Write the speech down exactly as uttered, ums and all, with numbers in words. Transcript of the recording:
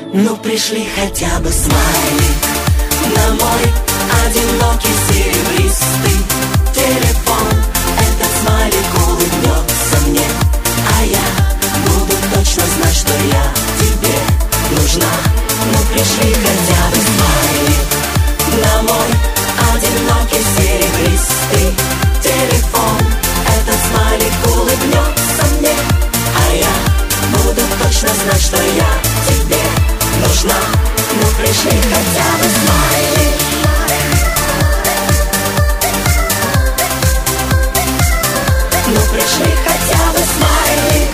Ну пришли хотя бы смайлик на мой одинокий серебристый телефон. Этот смайлик улыбнется мне, а я буду точно знать, что я тебе нужна. Ну пришли хотя бы смайлик на мой одинокий серебристый телефон. Этот смайлик улыбнется мне, а я буду точно знать, что я тебе нужна. Ну пришли хотя бы смайлик. Ну пришли хотя бы смайлик.